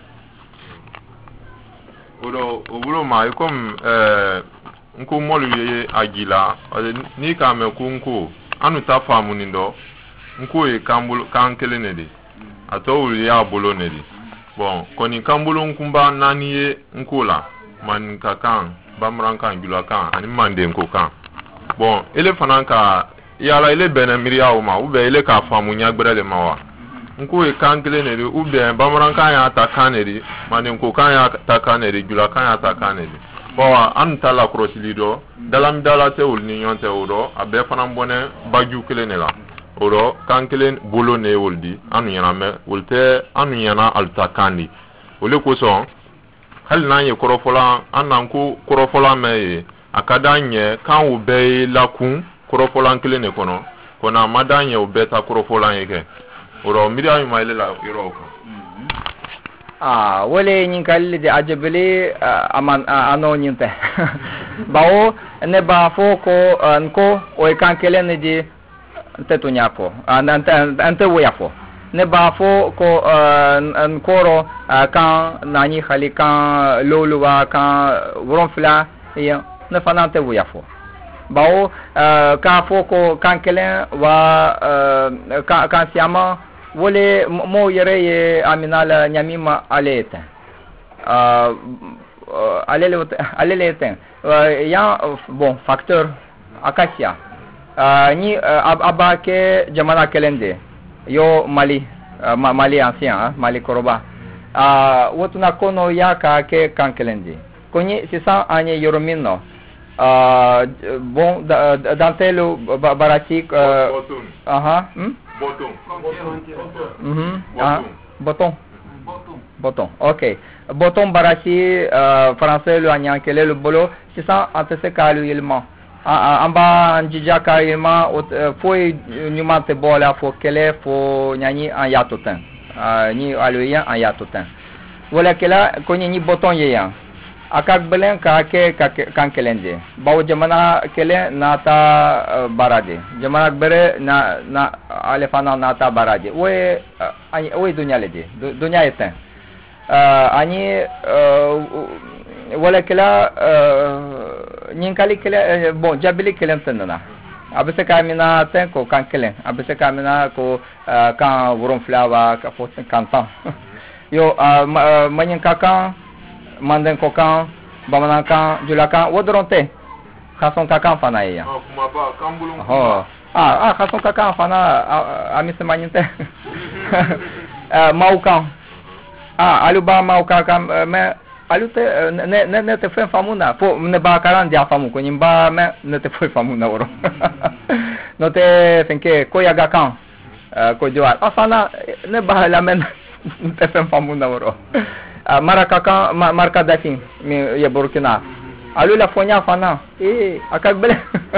Odo obulo ma comme euh nko molu ye agila ni ka me ku nko anu ta famu ni ndo nko e kambulu kankele ne di ato uli ya bolo ne di bon koni kambulu nkumba nani ye nko la man ka kan bamran kan gula kan ani mande nko kan bon ele fananka yala ele benamiria o ma ube ele ka famu nya gbrele mawa nko e kankele ne di ube bamran kan ya ta kaneri mande nko kan ya ta kaneri gula kan ya ta kaneri bon an tala krosilido dalam dalate ul ni yonte odo abe fanam bone baju kele ne la odo kankele bolo ne woldi anu yana me wolte anu yana altakandi ole ko so hal nan ye korofola anan ko korofola me akadanye kan u be lakun korofola kele ne kono kona madanye u beta korofola yeke odo miria ma ile la iro ko ah wole nyin kalli de ajabele aman ano nyinte bawo ne ba fo ko nko o kankele ne di tetunya ko ante ante woya fo ne ba fo ko nkoro kan nani khali kan loluwa kan wronfla ya ne fanante woya fo bawo ka fo ko kankele wa kan siama wole mo yere ye aminala nyamima aleta euh alele alele ten ya bon facteur acacia ni abake jamana kelende yo Mali Mali ancien Mali koroba wotuna kono ya ka ke kankelende konyi sisa anye yoromino bon dantelo baratik aha Bottom. Mhm. Ah, bottom. Bottom. OK. Bottom barasi uh, français le anyankele le bolo c'est ça antese kalu ilma. Amba anjija ka ilma foi nyumante bola fo kele fo nyani an yatoten. Ni aluya an yatoten. Wala kela konyi ni bottom yeya. Akak belen ka ke kankelende bawo jamana kele nata barade jamana bere na na alefana nata barade we ani we dunya lede dunya eten ani wala kala nyinkali kele bon jabili kele tenana abese kamina ten ko kankelen abese kamina ko kan woron flawa ka fo cinquante ans yo manyen kakan manden kokan bamanan kan julakan wodoronte khason kakan fana ya ah kuma ba kambulun oh ah ah khason kakan fana amise manyinte maukan ah aluba maukan kam me alute ne ne ne te fen famuna fo ne ba karan dia famu ko nyimba me ne te fo famuna woro no te fenke ko yaga kan ko joal afana ne ba la men te fen famuna woro maraka kan marka dafin mi ya Burkina alu la fonya fana eh akagbele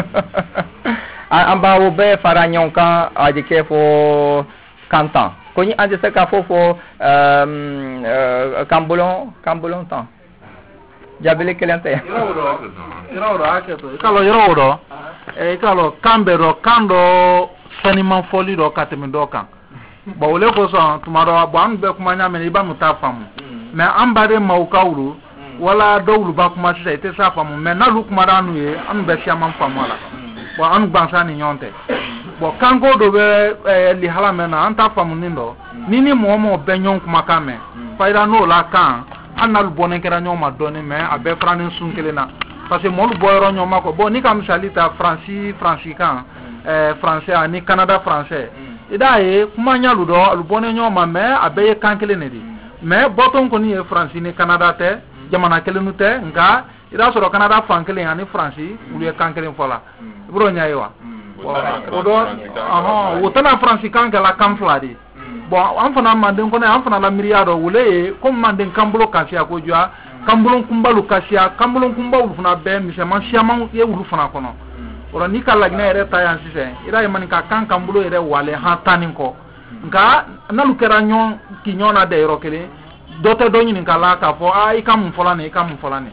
amba wo be faranyon kan adike fo kantan koni ande se ka fo fo euh kambolon kambolon tan jabele kelente irawro irawro aketo kalo irawro e kalo kambero kando saniman foli do katemi do kan bo wole ko so tumaro bo an be kuma nya me iba mutafamu mais ambare mawkawru wala dawlu ba kuma sita ite sa famu mais na lu kuma ranu ye anu be siaman famu ala bo anu gbansa ni nyonte bo kango do be li hala mena anta famu nindo nini mo mo be nyon kuma kame fayda no la kan anal bonen kera nyoma doni mais abe franin sunkele na parce que mo lu boyro nyoma ko bo ni kam salita franci francican eh français ani canada français ida ye kuma nyalu do lu bonen nyoma mais abe kankele ne di mais boton ko ni e France ni Canada te jamana kele nu te nga ida soro Canada fankele ani France ulu e kankele fola bro nyaiwa odo aha wotana France kan kala kamfladi bon an fana manden ko ne an fana la miriado wule ko manden kambulo kasia ko jua kambulo kumbalu kasia kambulo kumbalu fana be mi se man siaman ye wulu fana kono ora ni kala gne ere tayan sise ida e man ka kan kambulo ere wale ha tanin ko nga nalu kera nyon ki nyona de rokele dote do nyin kala ka fo a i kam fola ne i kam fola ne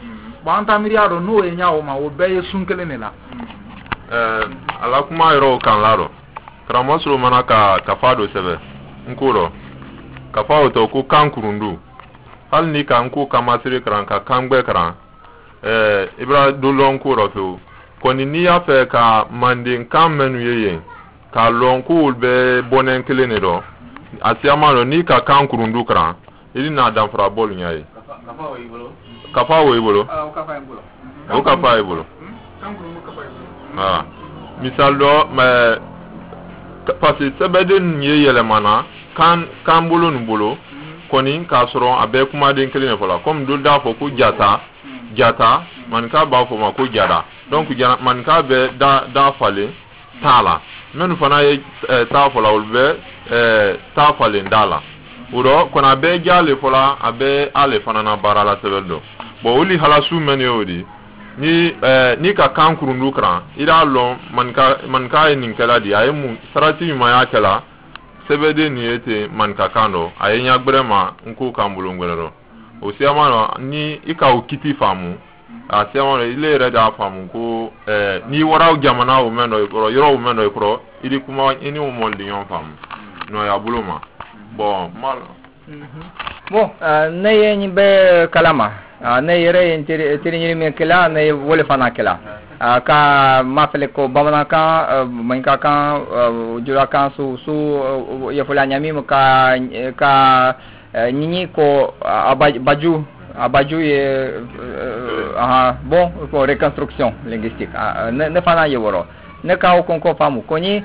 anta miriado no e nyawo ma wo be sunkele ne la eh ala kuma yoro kan laro kramos mana ka kafado sebe nkuro kafawo to ku kankurundu hal ni kan ku kamasiri kran ka kangbe kran eh ibra dolon ku rofu koni ni ya fe ka mandin kan menu yeye ka lon ku be bonen kelene do asiama no ni ka kankurundu kran ili na dan fra bol nyai kafawo ibolo kafawo ibolo ah o kafawo ibolo o kafawo ibolo kankurundu kafawo ibolo ah misal do me parce que sebede nye yele mana kan kan bolo nu bolo koni ka soro abe kuma den kelene fola comme do da fo ku jata jata man ka ba fo ma ko jara donc jara man ka be da da fale tala menu fana ye ta fola ulbe eh ta fale ndala uro kona be jale fola abe ale fana na barala sebeldo bo uli halasu meni odi ni eh ni ka kankuru ndukra ira lo man ka man ka ni kala di ay mu sarati ma ya kala sebede ni ete man ka kando ay nya brema nku kambulu ngwero o si amano ni ika ukiti famu a si amano ile re da famu ko eh ni wara jamana o meno ikro yoro o meno ikro ili kuma ini o moldi yon famu no ya buluma bon mal bon ne yeni be kalama ne yere interi tiri mi kala ne wole fana kala ka mafele ko bamana ka manka ka jura ka su su ya fula nyami ka ka nini ko abaju abaju ye aha bon ko reconstruction linguistique ne ne fana yoro ne ka o konko famu koni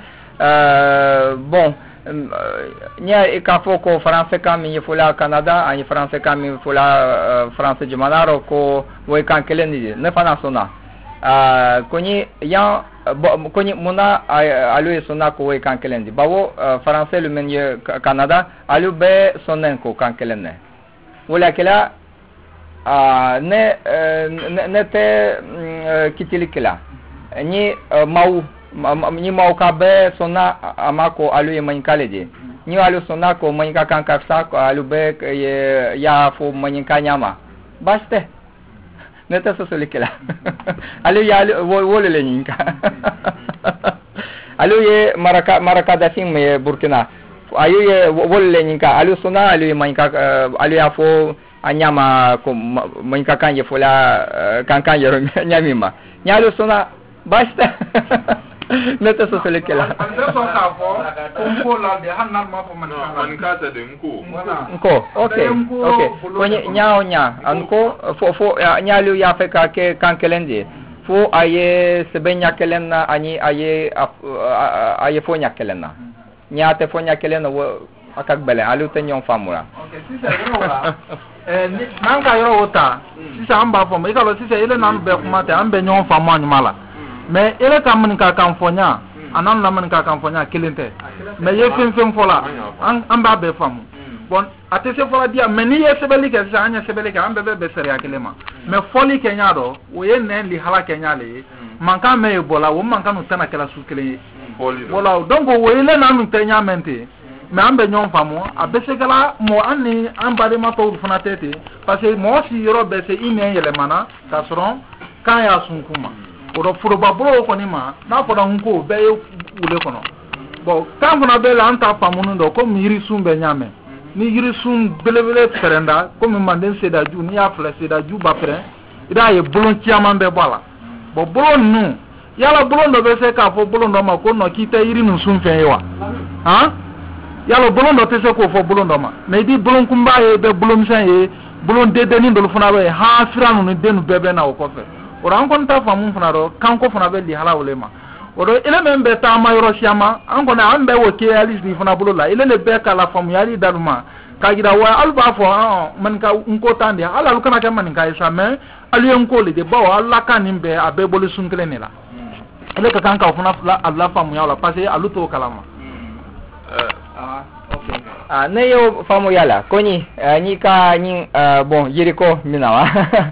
bon nya e ka foko français ka mi fula Canada ani français ka mi fula français de manaro ko wo kan kelendi ne fana sona koni ya koni mona alu sona ko wo kan kelendi bawo français le menye Canada alu be sonen ko kan kelenne wala kala ne ne te kitilikla ni mau ni mau ka be sona amako alu mankaleje ni alu sona ko manka kan kafsa ko alu be ya fo manka nyama baste ne te so solikela alu ya wole le ninka alu ye maraka maraka da sim me Burkina ayu ye wole le ninka alu sona alu manka alu ya fo anyama ko manka kan ye fola kan kan ye nyamima nyalu sona baste neta so sele kala ande so ka fo ko la de hanan ma fo man man ka ta de nko nko okay okay ko nyaaw nya anko fo fo nyaalu ya fe ka ke kan kelende fo aye sebenya kelena ani aye aye fo nya kelena nyaate fo nya kelena wo akak bele alu te nyon famura okay si se wala eh nan ka yoro wota si sa amba fo me ka lo si se ile nan be kuma te ambe nyon famu anyumala mais ele ka mun ka kan fonya anan la mun ka kan fonya kilinte mais ye fem fem fola an ba be famu bon ate se fola dia mais ni ye sebeli ke sa anya sebeli ke an be be seria kelema mais foli kenya do wo ye nen li hala kenya le man ka me bola wo man ka no tana kala su kele bola donc wo ile na nu tenya mente mais an be nyon famu abese kala mo anni an ba de ma to fana tete parce que mo si yoro be se ine yele mana ka soron kan ya sunkuma oro furo babro ko ni ma na fo da nko be wule kono bo kan fona be la anta famunu do ko mi yiri sum be nyame ni yiri sum belebele perenda ko mi manden seda ju ni ya fle seda ju ba pre ida ye bolon tiama be bala bo bolon nu yala bolon do be se ka fo bolon do ma ko no kita yiri nu sum fe yewa ha yala bolon do te se ko fo bolon do ma me di bolon kumba ye be bolon sen ye bolon dede ni do fona be ha firanu ni denu bebe na o ko fe ora an kon ta famun fana ro kan ko fana be li hala ulema oro ile men be ta ma yoro siama an kon an be woke ali ni fana bulula ile le be kala famu yali daluma ka gida wa alba fo man ka unko tande ala lu kana ka man ka isa me ali en ko le de bawo alla kan nimbe abe bolu sunkele ne la ile ka kan ka fana alla famu yala parce alu to kalama ah okay ah ne yo famu yala koni ni ka ni bon yiriko minawa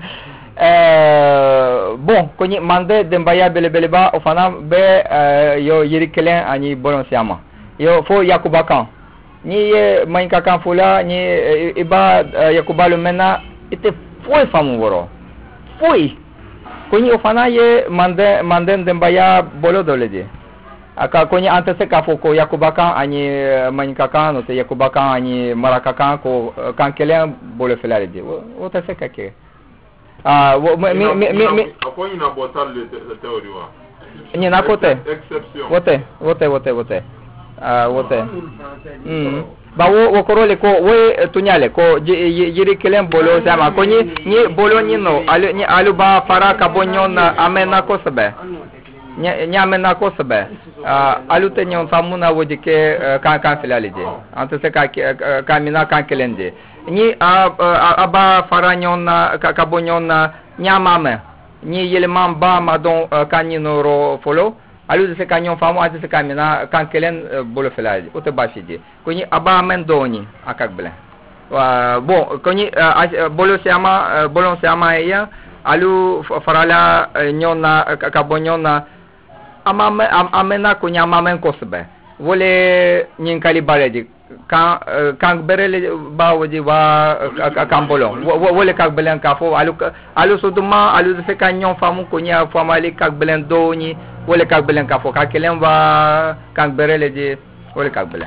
Euh, bon koni mande dembaya bele bele ba ofana be uh, yo yirikelen ani bolon siama yo fo yakuba kan ni ye mainka kan fula ni iba uh, yakuba le mena ite foi famu woro foi konyi ofana ye mande manden dembaya bolo doleje aka konyi ante se ka foko yakubaka ani manikaka no te yakubaka ani marakaka ko kankelen bolo felaleje o ta se ka ke ah mi mi mi akonyi na botal le teori wa ni na kote exception wote wote wote wote ah wote mm ba wo wo korole ko we tunyale ko yiri kelen bolo sama ko ni ni bolo ni no alu ni alu ba fara ka bonyon amena ko sebe ni ni amena ko sebe alu te nyon famuna wodi ke kan kan filalije ante se ka ka mina kan kelende ni aba fara nyon ka bonyon nyamame ni yeleman ba madon kanino ro folo alu se kanyon famu ate se kamina kan kelen bolo felaji o te bashije koni aba mendoni akak bele wa bon koni bolo sama bolo sama ya alu farala nyona ka bonyona ama amena koni ama men kosbe vole nyin kali baleji kan kan berele ba wodi wa kan bolo wole kak belen ka fo alu alu soduma alu se kanyon famu koni famali kak belen doni wole kak belen ka fo ka kelen wa kan berele je wole kak belen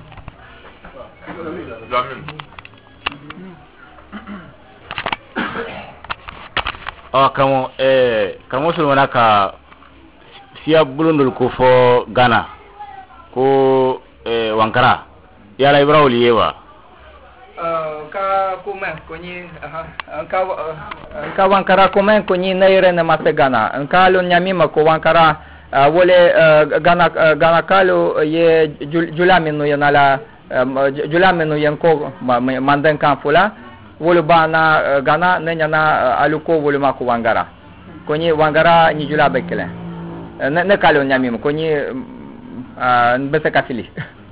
ah kamo eh kamo so wana ka sia bulundul ko fo Ghana ko eh Wankara yala Ibrahim yewa uh, ka komen konyi ka ka Wankara komen konyi naire na masegana ka lo nyamima ko Wankara uh, wole uh, Ghana uh, Ghana kalo ye julaminu yanala um, julaminu yanko manden kan fula wole bana uh, Ghana nenyana uh, aluko wole mako Wangara konyi Wangara ni jula bekele uh, ne, ne kalo nyamima konyi uh, mbese kafili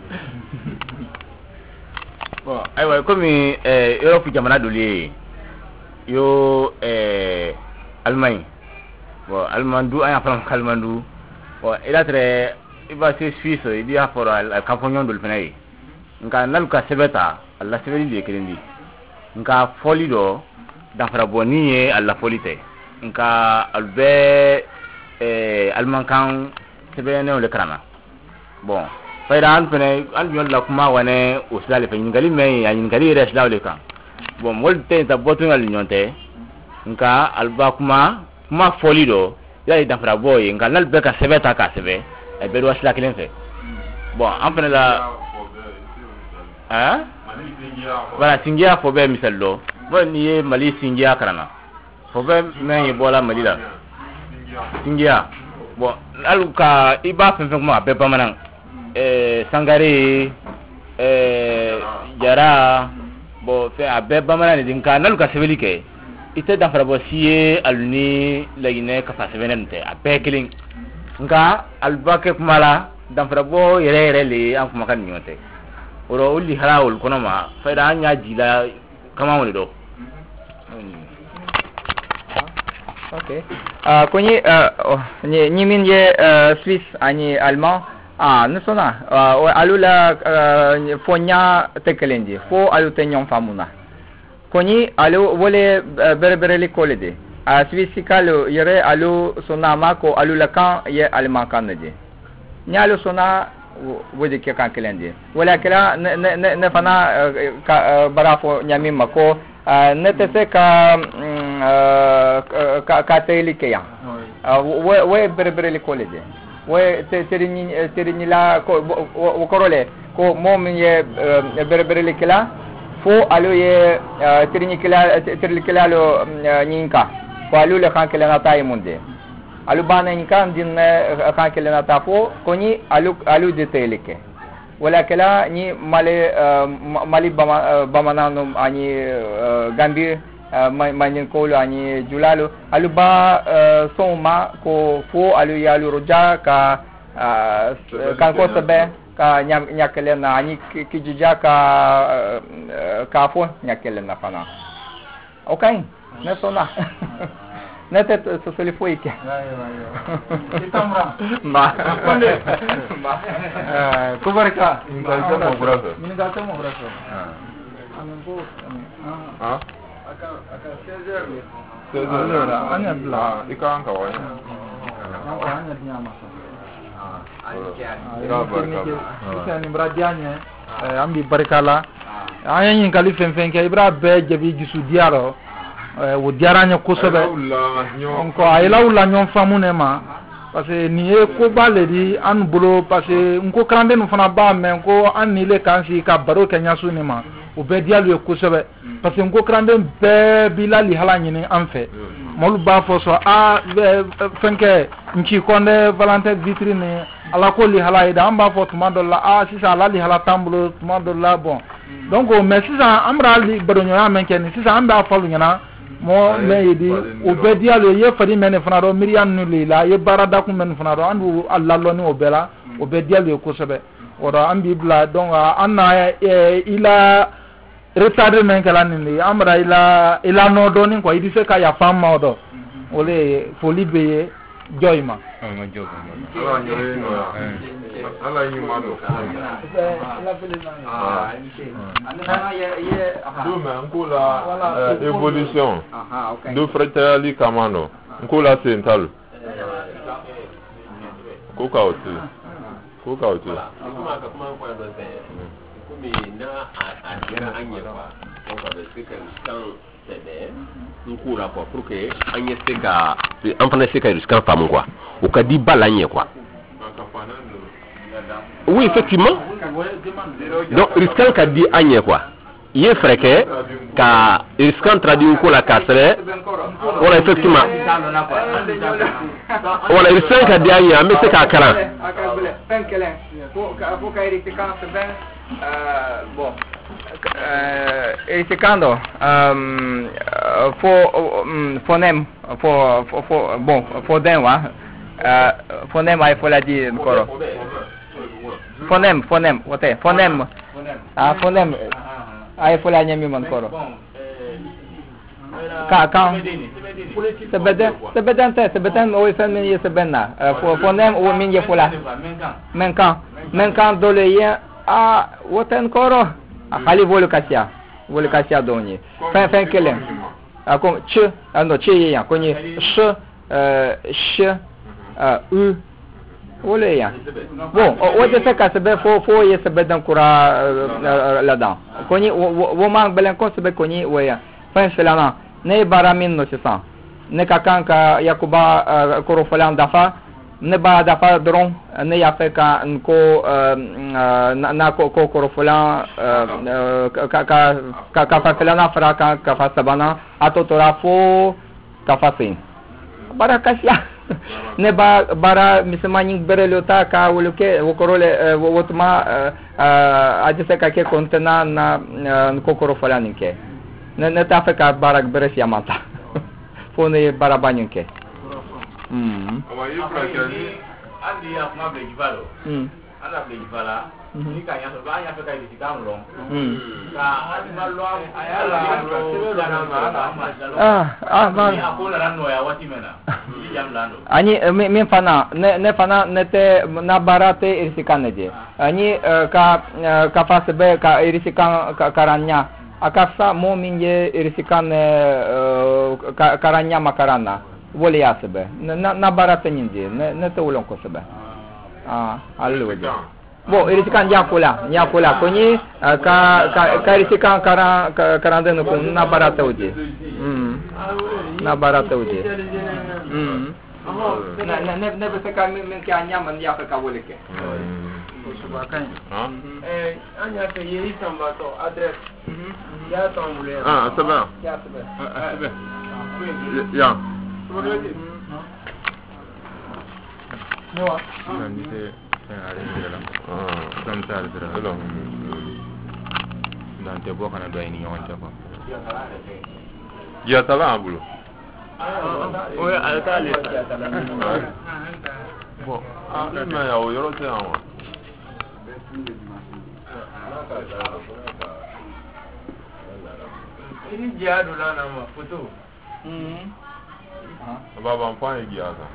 bon aywa komi eh Europe jamana doli yo eh Allemagne bon Almandu aya fam Almandu bon ila tre iba se Suisse il a for al campagnon dol fenay nka naluka sebeta alla sebeli de krendi nka foli do da fara boni alla folite nka albe eh almankan sebene le krana bon fayran fene an yon la kuma wane uslale fe ngali me ya ngali resla le kan bon mol te ta botu ngal nyonte nka alba kuma kuma folido ya ida fra boy ngal nal be ka sebeta ka sebe e be do asla kilen fe bon an fene la hein voilà singia fo be misallo bon ni mali singia karana fo be men bola mali la singia bon aluka iba fe fe kuma be pamanan eh Sangare eh Jara bo fe abe bamana ni dinka nalu ka sebeli ke ite da fara bo siye aluni lagine ka fa sebenente abe killing nka albake kumala da fara bo yere yere le an kuma kan nyote oro uli halawul kono ma fa da anya jila kama woni do okay ah konyi ni ni min ye Swiss ani allemand ah nesona uh, alula uh, fonya tekelenji fo alu tenyon famuna koni alu wole uh, berbereli kolede a uh, swisikalo yere alu sonama ko alula kan ye alman kanje nyalo sona wodi ke kan kelende wala kala ne ne ne fana uh, ka, uh, barafo nyamima ko uh, ne tese ka uh, ka ka telike ya uh, we we berbereli kolede we terini terini la ko wo korole ko mom ye berbere le kala fo alo ye terini kala terini kala lo nyinka ko alu le kan kala na tay monde alu bana nyinka din kan kala na ta fo ko ni alu alu de teleke wala kala ni male mali bamana no ani gambi manyen ko lo ani julalo alu ba soma ko fo alu ya lu roja ka kan ko sebe ka nyakele na ani kijija ka ka fo nyakele na fana okay ne sona ne te so so le fo ike itamra ma konde ma kubarka Mingalta mo braso. Mingalta mo braso. Ah. seize heures anya bla i ka ka wa anya dinya masa ira barka isa ni bradianye ambi barkala anya yin kali fen fen ke ibra be jabi gisu diaro wo diaranya ko sobe onko ayla wula nyon famune ma parce que ni e ko bale di an bolo parce que nko krande no fana ba men ko an ni le kansi ka baro kenya su ni ma o be dialu ko sobe parce que nko krande be bilali hala nyini an fe molu ba fo so a fenke nki konde valentin vitrine ala ko li hala ida amba fo tuma do la a sisa ala li hala tambulo tuma do la bon donc o mais sisa amra li badonyo ya men ken sisa amba falu nyana mo meidi o be dialo ye fadi men fana do miriam nu lila ye barada ku men fana do andu alla lo ni o bela o be dialo ko sebe o do ambi bla donc anna ila retardé men kala ni amra ila ila no do ni ko idi se ka ya fama do ole foli be joyma ma jogo ala nyore no ala nyi ma do ah ana ye ye do mais nko la évolution do fraternité kamano nko la sental ko ka otu ko ka otu kuma ka kuma ko da sai kuma na a dira anye kwa ko ka da sika kan tebe nkura kwa pour que anye sika en fana sika riskan famu kwa o ka di balanye kwa oui effectivement donc riskan ka di anye kwa ye freke ka riskan traduit ko la kasre voilà effectivement voilà riskan ka di anye mais c'est ka kara faut ka riskan ben bon risicando um for phonème for for bon phonème wa phonème ai faut la dire encore phonème phonème wote phonème ah phonème ai faut la nyami man koro ka ka sebeden sebeden te sebeden o ifen min ye sebenna phonème o min ye fola menkan menkan dole ye a woten koro ali vole kasia vole kasia donye fin fin kelen a comme ch ando che ya konye sh euh sh euh u vole ya bon o de fait ka sebe fo fo ye sebe dan kura là-dedans konye wo mang belen ko sebe konye ouais fin selama ne baramin no sisa ne kakanka yakuba korofolan dafa ne ba dafa dron ne ya fe ka nko na ko ko korofolan ka ka ka ka fa felana fra ka ka fa sabana atotora fo ka fa sin barakasia ne ba bara mismani berelota ka woluke wokorole wotma ajise ka ke kontena na nko korofolan ke ne ne ta fe ka barak beresia mata fo ne barabanyenke mm ama yi frake andi ya kuma be jibalo mm ala be jibala ni ka nya so ba nya fe ka di ka lo mm ka adi ma lo ayala ah ah man ni akola ran no ya wati mena ni jam lando ani min fana ne ne fana ne te na barate irisikaneje ani ka ka fasbe ka irisikan karanya akasa mo minje irisikan karanya makarana wole ya sebe na na barate nyinje ne ne te wolon ko sebe ah allo bo irisikan ya kula ya kula konyi ka ka ka irisikan kara karande no ko na barate oje mm na barate oje mm na na ne ne be ka men ka nyama ya ka wole ke eh anya ke yeri tambato adresse ya tambule ah saba ya sebe saba ya Noa. nan dite ari dira ah sam tar dira hello nan te bo kana do ay ni yon te ko ya tala abulo o ya alta le bo ah na ya o yoro te awon ini jadu la nama foto mm baba mpan igi aka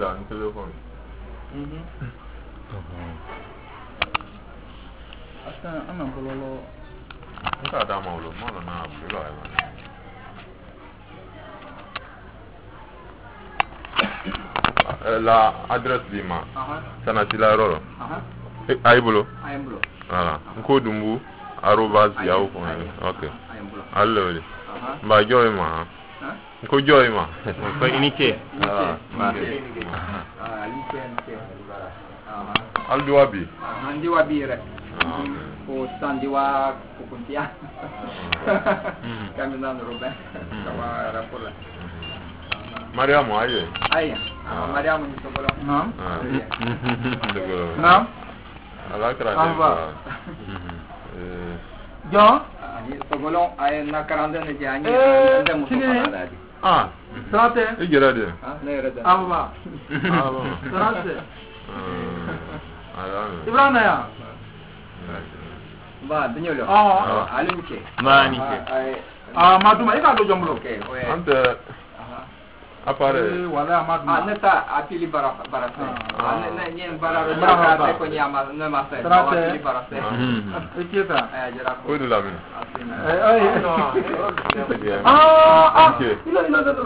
là un téléphone. Mhm. Attends, on a bololo. Nka da ma ulo, ma lo na bulo ai ma. La adresse di ma. Aha. Sana tila roro. Aha. Ai bulo. Ayembulo. Voilà. Nko dumbu arobase yahoo point com. OK. Ayembulo. Allora. Aha. Ba joy ma. Hein? Nko joy ma. Ko initié. Ah. Ah, license. Aha. Aldo abi. Aha, ndiwa bire. Ah. Ko sandiwa kukuntia. Kami nando Robin. Kama rapola. Mariamu aye. Aya. Mariamu ni sokolo. Naam. Ndego. Naam. Ala kra Ah, va. Eh. John? Ani sokolo ay na karandene di ani Eh, ande muso sini. kana di. Ah. Trate. E gira de. Ah, ne reda. Ava. Ah bon. Trate. Ah. Ala. Ibrahim ya. Ba dunyolo. Ah. Alimke. Mani. Ay Ah, maduma ika do jombulo. okay, oye. Ante Aha. apare. Eh, wala maduma. Ah, neta apili bara bara se. Ah. Ah, ne ne bara ro Bara ja ba. ka ko nyama ne ma se. Trate. Apili bara se. Ikita. Ay jara ko. Ko de la min. Asina. Eh, ay. Yeah. Ah, ah. Okay. Ilo ilo ilo.